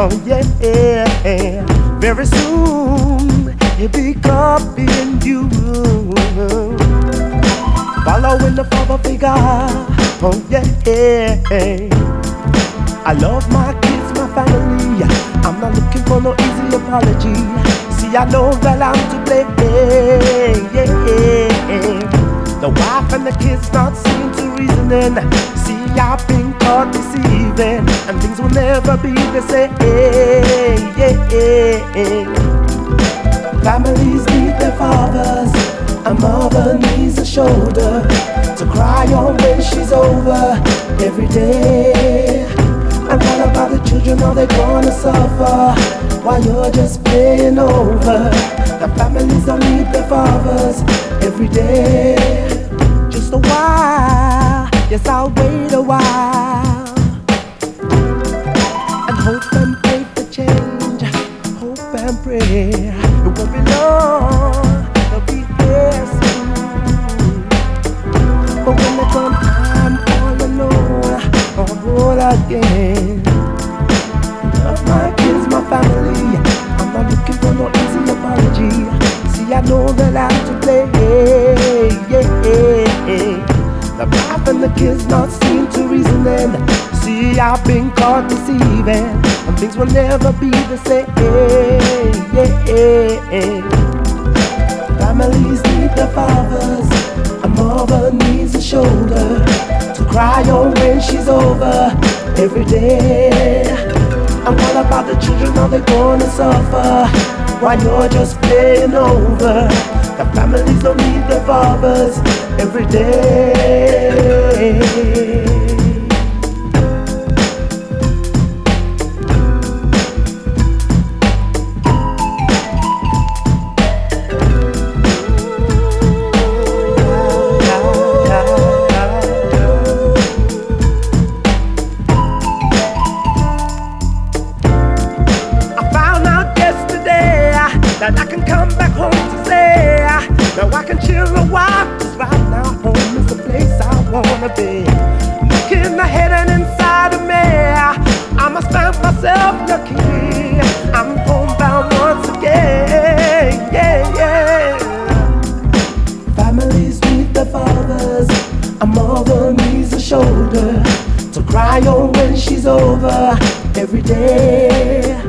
Oh yeah, very soon he'll be copying you, following the father figure. Oh yeah, I love my kids, my family. I'm not looking for no easy apology. See, I know that I'm to blame. The wife and the kids not seem to reasoning. See, I've been caught deceiving, and things will never be the same. Families need their fathers. A mother needs a shoulder to cry on when she's over every day. And what about the children? Are they gonna suffer while you're just playing over? The families don't need their fathers every day. Just a while, yes, I'll wait a while and hope and pray for change. Hope and pray it won't be long, they'll be here soon. But when they come, I'm all alone, all again. Love my kids, my family. I'm not looking for no easy apology. See, I know that I'm to blame. The wife and the kids not seem to reasoning. See, I've been caught deceiving, and things will never be the same. Families need their fathers. A mother needs a shoulder to cry on when she's over every day. And what about the children? Are they gonna suffer while you're just playing over? The families don't need their fathers every day. That I can come back home to say, now I can chill a while, 'cause right now home is the place I wanna be. Looking ahead and inside of me, I must find myself lucky. I'm homebound once again, Families need their fathers. A mother needs a shoulder to cry on when she's over every day.